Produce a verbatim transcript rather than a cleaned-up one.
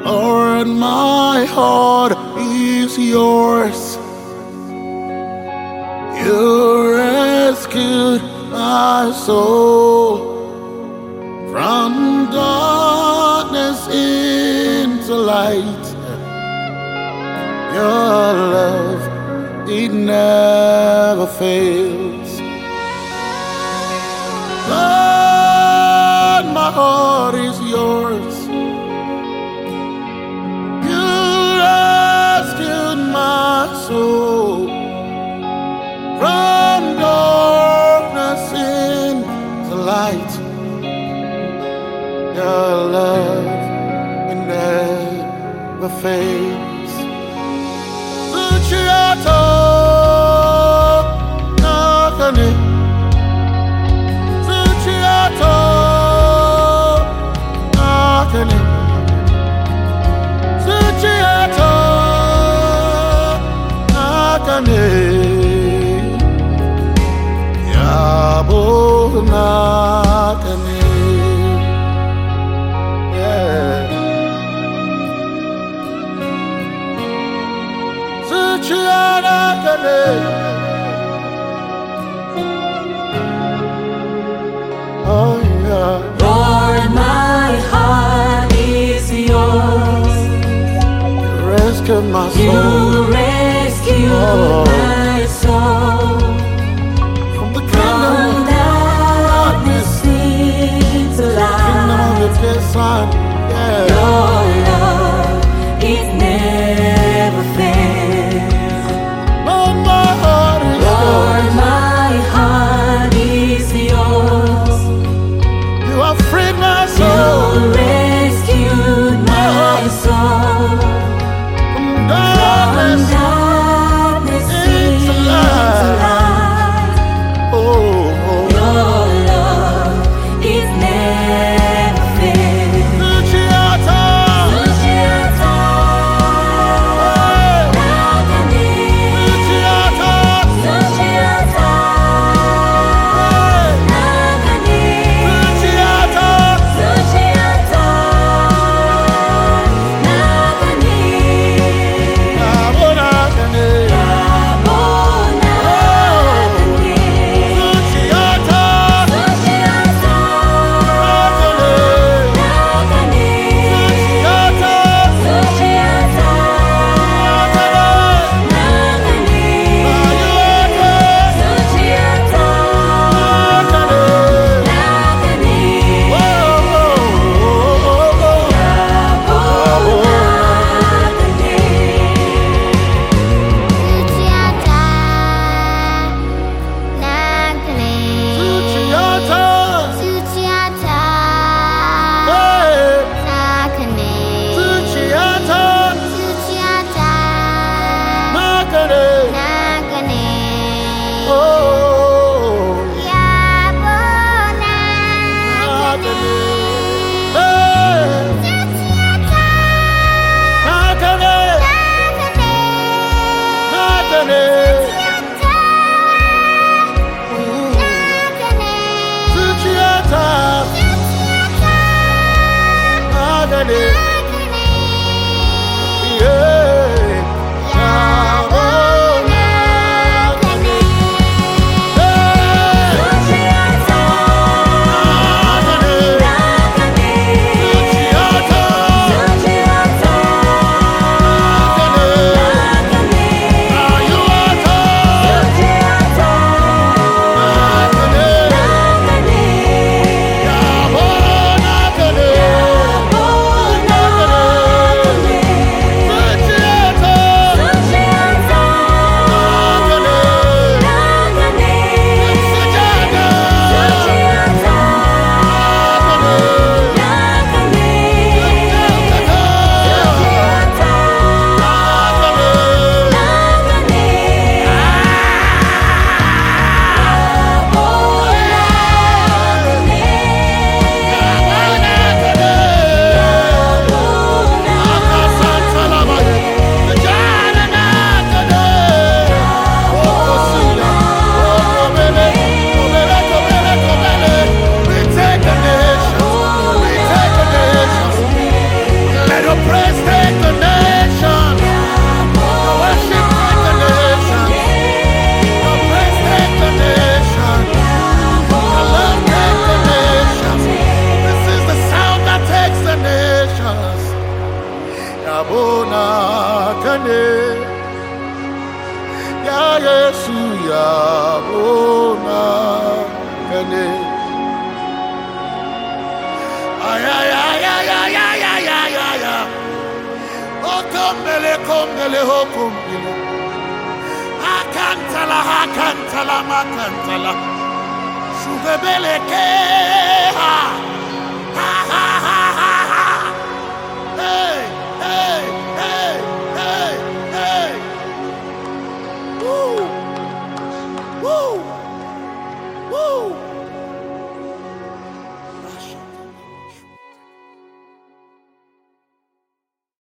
Lord, my heart is yours. You rescued my soul from darkness into light. Your love, it never fails. Lord, my heart is yours. You rescued my soul from darkness into light. Your love, it never fails. Luciato, Nakane. Luciato, Nakane. Luciato, Nakane. Yabo, Nakane. Oh, yeah. Lord, my heart is yours. You rescued my soul. You rescued Oh. my soul From the from kingdom darkness into of light. the dead son. Yeah. Your love, it never fails. Lord, my heart is Lord, yours. my heart is yours. You have freed my You soul rescued my soul from from darkness darkness into into light. light. bona kane ya Yesu ya bona kane ay ay ay ay ay ay ay ay ay ay o kombele kombele ho kombele akantala akantala makantala shugabele ke ha ha ha ha ha ha hey hey hey hey hey woo woo woo